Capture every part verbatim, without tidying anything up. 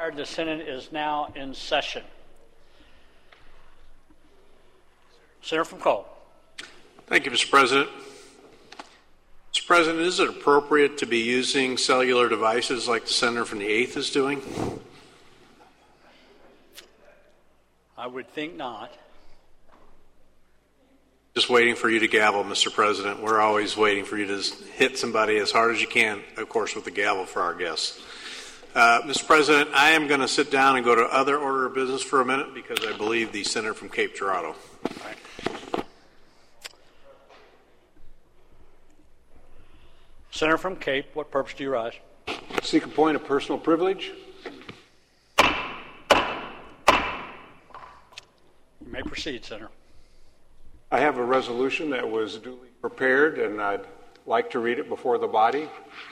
The Senate is now in session. Senator from Cole. Thank you, Mister President. Mister President, is it appropriate to be using cellular devices like the senator from the eighth is doing? I would think not. Just waiting for you to gavel, Mister President. We're always waiting for you to hit somebody as hard as you can, of course, with the gavel for our guests. Uh, Mister President, I am going to sit down and go to other order of business for a minute because I believe the senator from Cape Girardeau. All right. Senator from Cape, what purpose do you rise? Seek a point of personal privilege. You may proceed, Senator. I have a resolution that was duly prepared, and I'd like to read it before the body.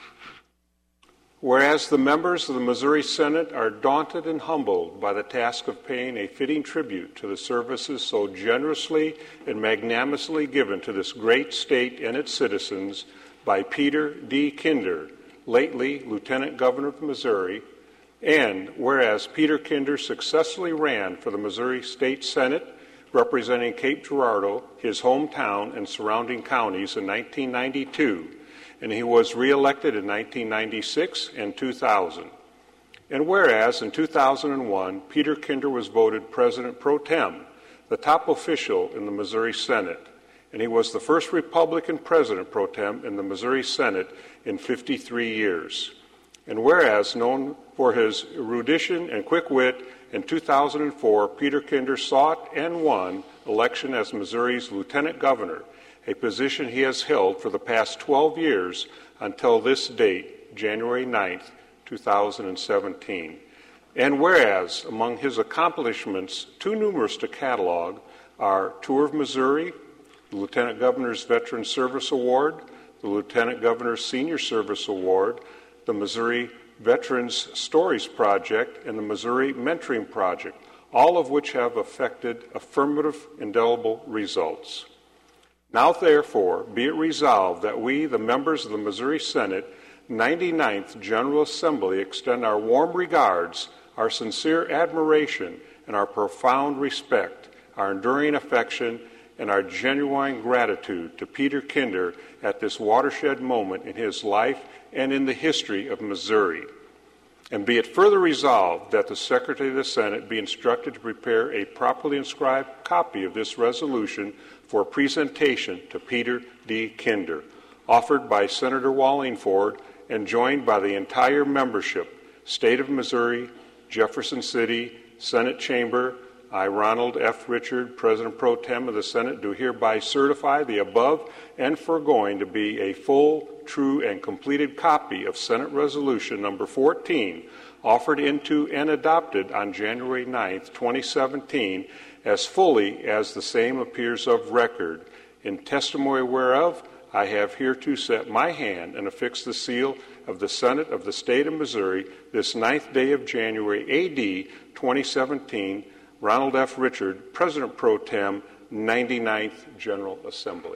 Whereas the members of the Missouri Senate are daunted and humbled by the task of paying a fitting tribute to the services so generously and magnanimously given to this great state and its citizens by Peter D. Kinder, lately Lieutenant Governor of Missouri, and whereas Peter Kinder successfully ran for the Missouri State Senate, representing Cape Girardeau, his hometown and surrounding counties, in nineteen ninety-two, and he was reelected in nineteen ninety-six and two thousand. And whereas in two thousand one, Peter Kinder was voted President Pro Tem, the top official in the Missouri Senate, and he was the first Republican President Pro Tem in the Missouri Senate in fifty-three years. And whereas known for his erudition and quick wit, in two thousand four, Peter Kinder sought and won election as Missouri's Lieutenant Governor, a position he has held for the past twelve years until this date, January ninth, two thousand seventeen. And whereas among his accomplishments, too numerous to catalog, are Tour of Missouri, the Lieutenant Governor's Veteran Service Award, the Lieutenant Governor's Senior Service Award, the Missouri Veterans Stories Project, and the Missouri Mentoring Project, all of which have affected affirmative, indelible results. Now, therefore, be it resolved that we, the members of the Missouri Senate, ninety-ninth General Assembly, extend our warm regards, our sincere admiration, and our profound respect, our enduring affection, and our genuine gratitude to Peter Kinder at this watershed moment in his life and in the history of Missouri. And be it further resolved that the Secretary of the Senate be instructed to prepare a properly inscribed copy of this resolution for presentation to Peter D. Kinder, offered by Senator Wallingford and joined by the entire membership, State of Missouri, Jefferson City, Senate Chamber. I, Ronald F. Richard, President Pro Tem of the Senate, do hereby certify the above and foregoing to be a full, true, and completed copy of Senate Resolution Number fourteen, offered into and adopted on January ninth, twenty seventeen, as fully as the same appears of record, in testimony whereof I have hereto set my hand and affixed the seal of the Senate of the State of Missouri this ninth day of January, A D twenty seventeen, Ronald F. Richard, President Pro Tem, ninety-ninth General Assembly.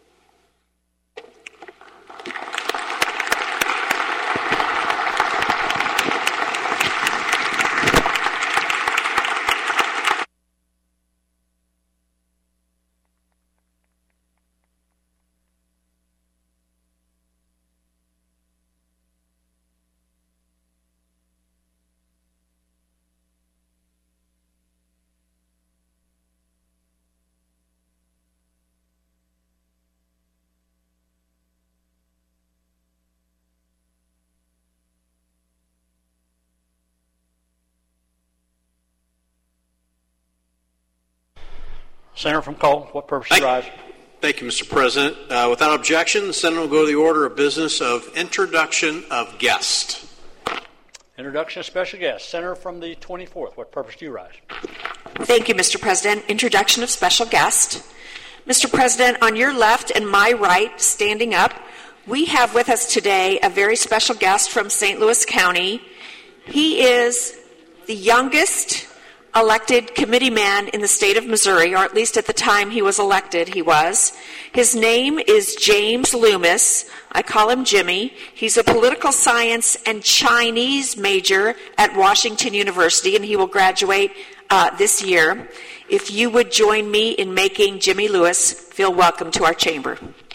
Senator from Cole, what purpose do you rise? Thank you, Mister President. Uh, without objection, the Senate will go to the order of business of introduction of guest. Introduction of special guest. Senator from the twenty-fourth, what purpose do you rise? Thank you, Mister President. Introduction of special guest. Mister President, on your left and my right, standing up, we have with us today a very special guest from Saint Louis County. He is the youngest elected committeeman in the state of Missouri, or at least at the time he was elected, he was. His name is James Loomis. I call him Jimmy. He's a political science and Chinese major at Washington University, and he will graduate uh, this year. If you would join me in making Jimmy Lewis feel welcome to our chamber.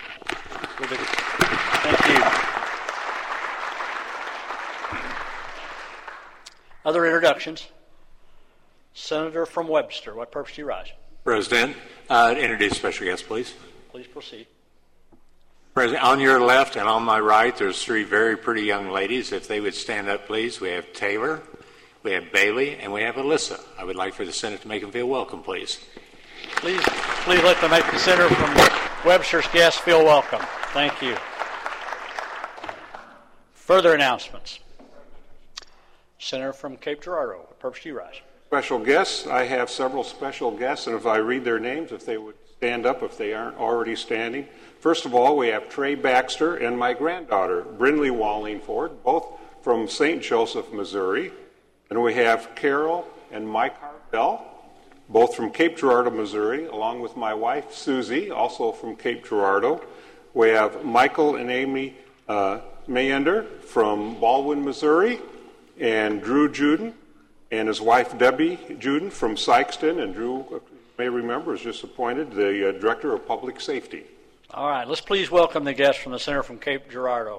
Thank you. Other introductions? Senator from Webster, what purpose do you rise? President, uh, introduce special guest, please. Please proceed. President, on your left and on my right, there's three very pretty young ladies. If they would stand up, please. We have Taylor, we have Bailey, and we have Alyssa. I would like for the Senate to make them feel welcome, please. Please, please let them make the Senator from Webster's guests feel welcome. Thank you. Further announcements. Senator from Cape Girardeau, what purpose do you rise? Special guests. I have several special guests, and if I read their names, if they would stand up if they aren't already standing. First of all, we have Trey Baxter and my granddaughter, Brindley Wallingford, both from Saint Joseph, Missouri. And we have Carol and Mike Hartbell, both from Cape Girardeau, Missouri, along with my wife, Susie, also from Cape Girardeau. We have Michael and Amy uh, Mayander from Baldwin, Missouri, and Drew Juden and his wife, Debbie Juden, from Sykeston. And Drew, you may remember, is just appointed the uh, Director of Public Safety. All right, let's please welcome the guests from the Senator from Cape Girardeau.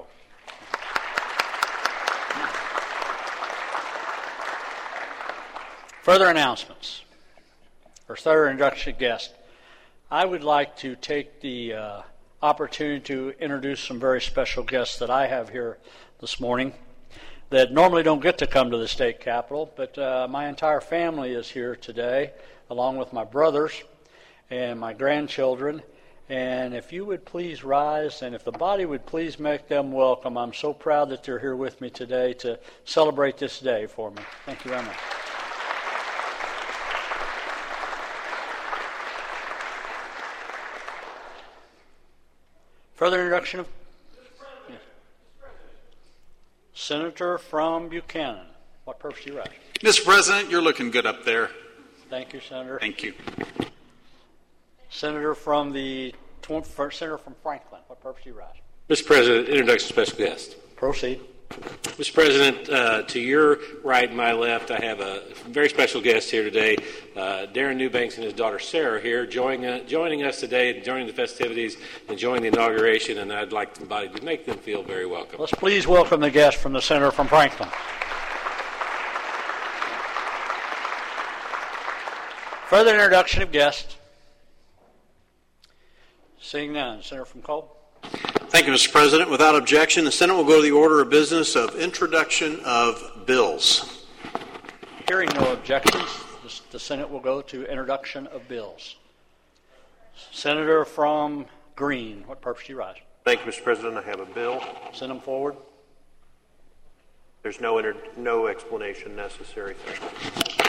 Further announcements. Our third introduction guest. I would like to take the uh, opportunity to introduce some very special guests that I have here this morning that normally don't get to come to the state capitol, but uh, my entire family is here today, along with my brothers and my grandchildren. And if you would please rise, and if the body would please make them welcome, I'm so proud that they're here with me today to celebrate this day for me. Thank you very much. Further introduction of yes. Senator from Buchanan. What purpose do you rise? Mister President, you're looking good up there. Thank you, Senator. Thank you. Senator from the Senator from Franklin. What purpose do you rise? Mister President, introduction special guest. Proceed. Mister President, uh, to your right and my left, I have a very special guest here today, uh, Darren Newbanks and his daughter Sarah here, joining, uh, joining us today, joining the festivities, enjoying the inauguration, and I'd like somebody to make them feel very welcome. Let's please welcome the guest from the Senator from Franklin. Further introduction of guests. Seeing none. Senator from Cole. Thank you, Mister President. Without objection, the Senate will go to the order of business of introduction of bills. Hearing no objections, the Senate will go to introduction of bills. Senator from Green, what purpose do you rise? Thank you, Mister President. I have a bill. Send them forward. There's no inter- no explanation necessary. Thank you.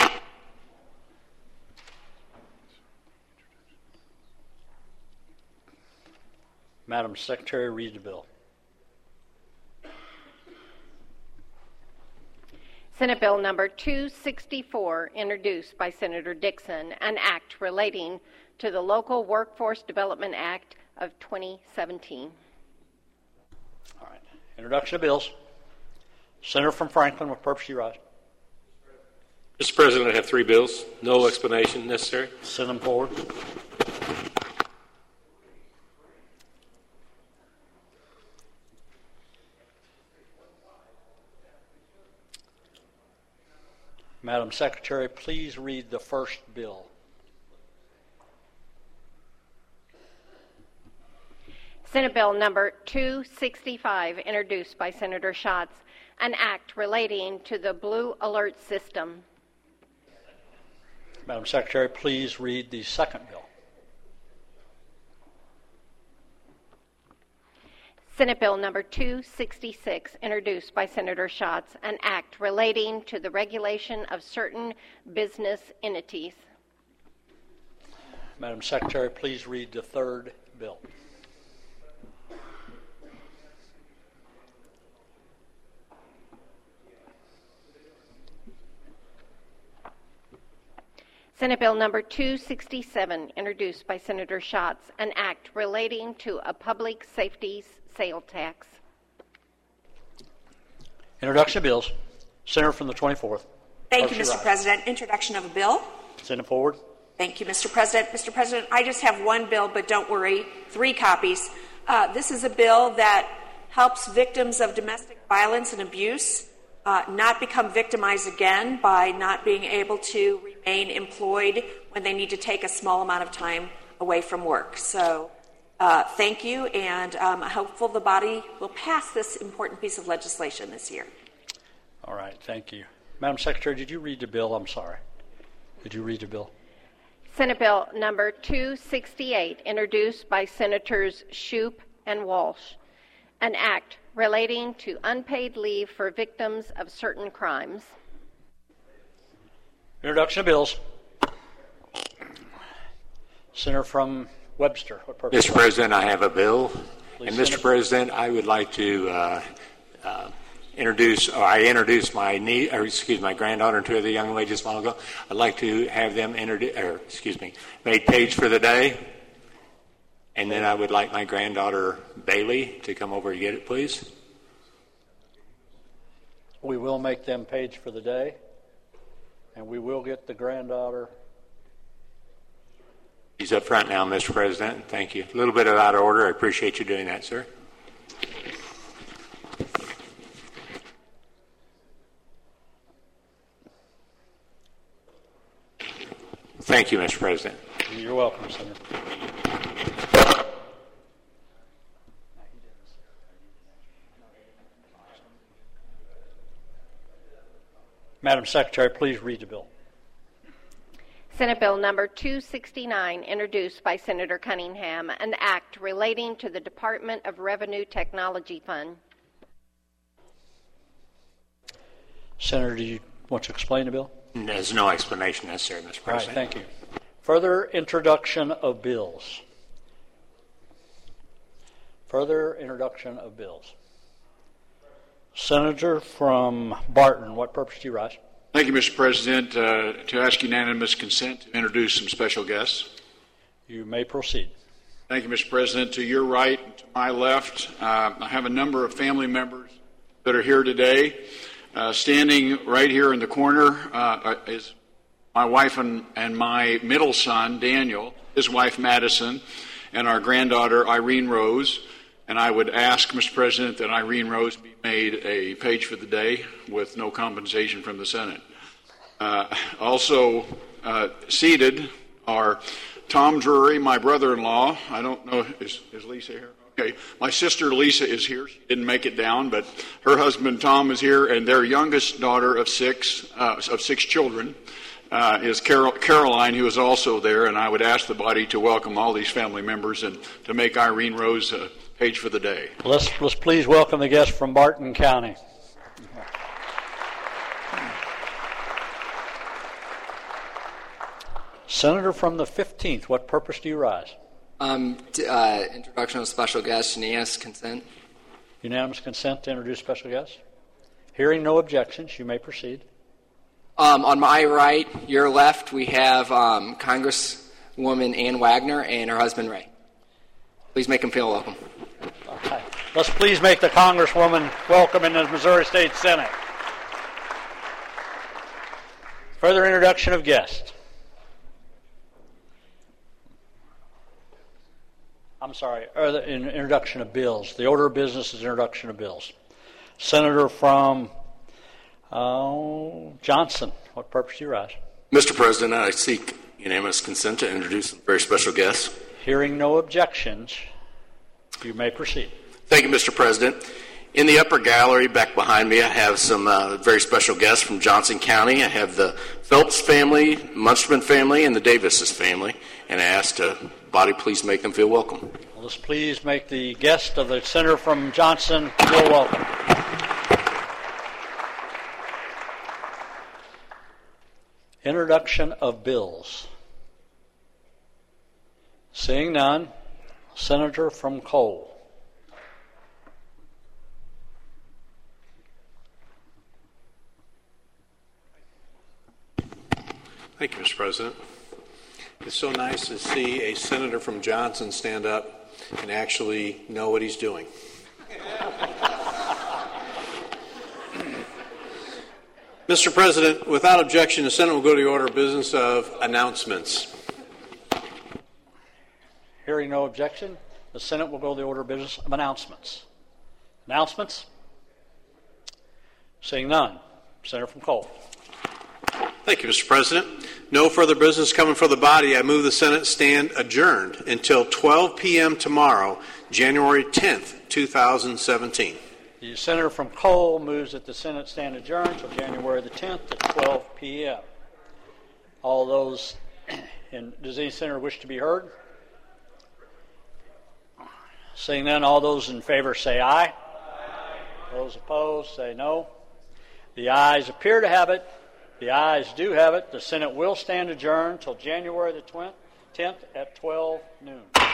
Madam Secretary, read the bill. Senate Bill number two sixty-four, introduced by Senator Dixon, an act relating to the Local Workforce Development Act of twenty seventeen. All right. Introduction of bills. Senator from Franklin, what purpose do you rise? Mister President, I have three bills. No explanation necessary. Send them forward. Madam Secretary, please read the first bill. Senate Bill number two sixty-five, introduced by Senator Schatz, an act relating to the Blue Alert System. Madam Secretary, please read the second bill. Senate Bill number two sixty-six, introduced by Senator Schatz, an act relating to the regulation of certain business entities. Madam Secretary, please read the third bill. Senate Bill number two sixty-seven, introduced by Senator Schatz, an act relating to a public safety sale tax. Introduction of bills. Senator from the twenty-fourth. Thank you, Mister President. Introduction of a bill. Send it forward. Thank you, Mister President. Mister President, I just have one bill, but don't worry, three copies. Uh, this is a bill that helps victims of domestic violence and abuse uh, not become victimized again by not being able to remain employed when they need to take a small amount of time away from work. So uh, thank you, and um, I'm hopeful the body will pass this important piece of legislation this year. All right, thank you. Madam Secretary, did you read the bill? I'm sorry. Did you read the bill? Senate Bill number two sixty-eight, introduced by Senators Shoup and Walsh, an act relating to unpaid leave for victims of certain crimes. Introduction of bills. Senator from Webster. What purpose? Mister President, I have a bill. Please, and Mister Senator. President, I would like to uh, uh, introduce, or I introduced my nie- or excuse my granddaughter and two other young ladies a while ago. I'd like to have them introduce, or excuse me, made page for the day. And then I would like my granddaughter Bailey to come over and get it, please. We will make them page for the day, and we will get the granddaughter. He's up front now, Mister President. Thank you. A little bit out of order. I appreciate you doing that, sir. Thank you, Mister President. You're welcome, Senator. Madam Secretary, please read the bill. Senate Bill number two sixty-nine, introduced by Senator Cunningham, an act relating to the Department of Revenue Technology Fund. Senator, do you want to explain the bill? There's no explanation necessary, Mister All right, President. thank you. Further introduction of bills. Further introduction of bills. Senator from Barton, what purpose do you rise? Thank you, Mister President. Uh, to ask unanimous consent to introduce some special guests. You may proceed. Thank you, Mister President. To your right and to my left, uh, I have a number of family members that are here today. Uh, standing right here in the corner uh, is my wife and, and my middle son, Daniel, his wife, Madison, and our granddaughter, Irene Rose. And I would ask, Mister President, that Irene Rose be made a page for the day with no compensation from the Senate. Uh, also uh, seated are Tom Drury, my brother-in-law. I don't know, is, is Lisa here? Okay, my sister Lisa is here. She didn't make it down, but her husband Tom is here, and their youngest daughter of six, uh, of six children, uh, is Carol, Caroline, who is also there. And I would ask the body to welcome all these family members and to make Irene Rose a page for the day. Let's let's please welcome the guests from Barton County. Senator from the fifteenth, what purpose do you rise? Um, t- uh, introduction of special guest, unanimous consent. Unanimous consent to introduce special guests? Hearing no objections, you may proceed. Um, on my right, your left, we have um, Congresswoman Ann Wagner and her husband Ray. Please make them feel welcome. Okay. Let's please make the Congresswoman welcome in the Missouri State Senate. Further introduction of guests. I'm sorry, or the introduction of bills. The order of business is introduction of bills. Senator from uh, Johnson, what purpose do you rise? Mister President, I seek unanimous consent to introduce some very special guests. Hearing no objections, you may proceed. Thank you, Mister President. In the upper gallery back behind me, I have some uh, very special guests from Johnson County. I have the Phelps family, Munsterman family, and the Davises family. And I ask the body please make them feel welcome. Well, let's please make the guest of the senator from Johnson feel welcome. Introduction of bills. Seeing none, Senator from Cole. Thank you, Mister President. It's so nice to see a senator from Johnson stand up and actually know what he's doing. Mister President, without objection, the Senate will go to the order of business of announcements. Hearing no objection, the Senate will go to the order of business of announcements. Announcements? Seeing none. Senator from Cole. Thank you, Mister President. No further business coming for the body. I move the Senate stand adjourned until twelve p.m. tomorrow, January tenth, twenty seventeen. The Senator from Cole moves that the Senate stand adjourned until January the tenth at twelve p.m. All those, and does any senator wish to be heard? Seeing none, all those in favor say aye. Aye. Those opposed say no. The ayes appear to have it. The ayes do have it. The Senate will stand adjourned until January the tenth at twelve noon.